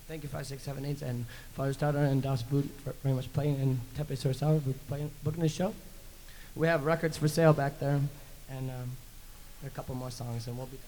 Thank you, 5678, and Father Starter and Das Boot for very much playing, and Tepe Sorsawa for booking the show. We have records for sale back there, and a couple more songs, and we'll be done.